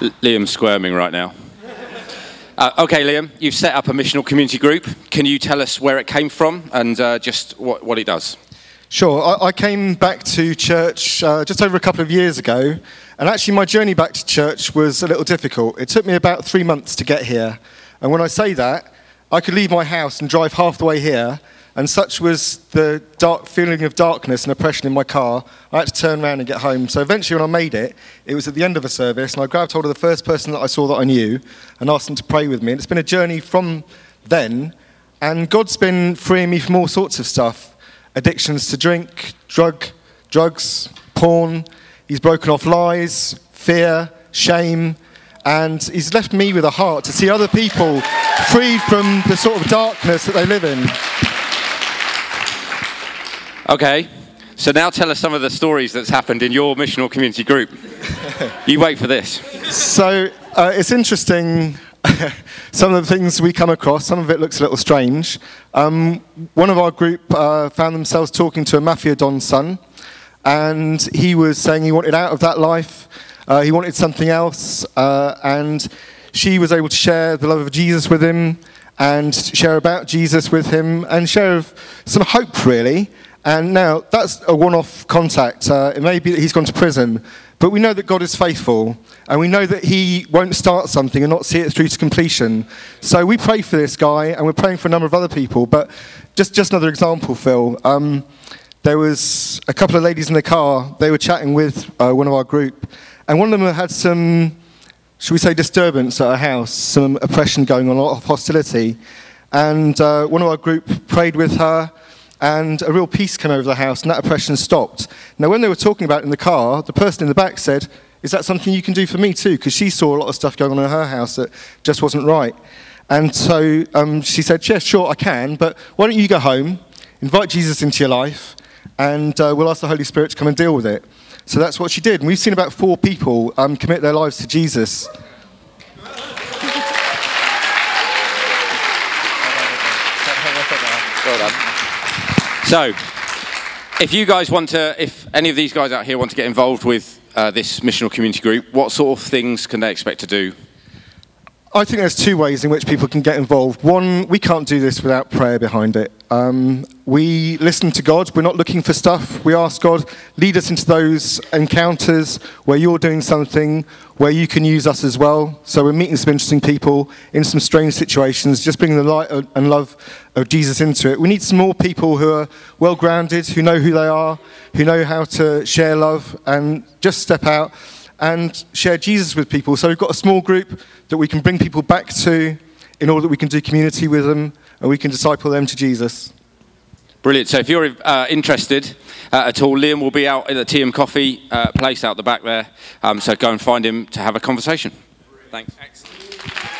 Liam's squirming right now. Okay, Liam, you've set up a missional community group. Can you tell us where it came from and just what it does? Sure. I came back to church just over a couple of years ago, and actually my journey back to church was a little difficult. It took me about 3 months to get here, and when I say that, I could leave my house and drive half the way here, and such was the dark feeling of darkness and oppression in my car, I had to turn around and get home. So eventually when I made it, it was at the end of a service, and I grabbed hold of the first person that I saw that I knew and asked them to pray with me. And it's been a journey from then, and God's been freeing me from all sorts of stuff. Addictions to drink, drugs, porn. He's broken off lies, fear, shame, and he's left me with a heart to see other people freed from the sort of darkness that they live in. Okay, so now tell us some of the stories that's happened in your missional community group. You wait for this. So it's interesting, some of the things we come across, some of it looks a little strange. One of our group found themselves talking to a mafia don's son, and he was saying he wanted out of that life, he wanted something else, and she was able to share the love of Jesus with him, and share about Jesus with him, and share some hope, really. And now, that's a one-off contact. It may be that he's gone to prison, but we know that God is faithful, and we know that he won't start something and not see it through to completion. So we pray for this guy, and we're praying for a number of other people. But just another example, Phil. There was a couple of ladies in the car. They were chatting with one of our group, and one of them had some, should we say, disturbance at her house, some oppression going on, a lot of hostility. And one of our group prayed with her, and a real peace came over the house, and that oppression stopped. Now, when they were talking about it in the car, the person in the back said, "Is that something you can do for me too?" Because she saw a lot of stuff going on in her house that just wasn't right. And so she said, "Yeah, sure, I can, but why don't you go home, invite Jesus into your life, and we'll ask the Holy Spirit to come and deal with it." So that's what she did. And we've seen about 4 people commit their lives to Jesus. Well done. So, if any of these guys out here want to get involved with this missional community group, what sort of things can they expect to do? I think there's 2 ways in which people can get involved. One, we can't do this without prayer behind it. We listen to God. We're not looking for stuff. We ask God, lead us into those encounters where you're doing something, where you can use us as well. So we're meeting some interesting people in some strange situations, just bringing the light and love of Jesus into it. We need some more people who are well-grounded, who know who they are, who know how to share love and just step out and share Jesus with people. So we've got a small group that we can bring people back to in order that we can do community with them and we can disciple them to Jesus. Brilliant. So if you're interested at all, Liam will be out at the Tea and Coffee place out the back there. So go and find him to have a conversation. Thanks. Excellent.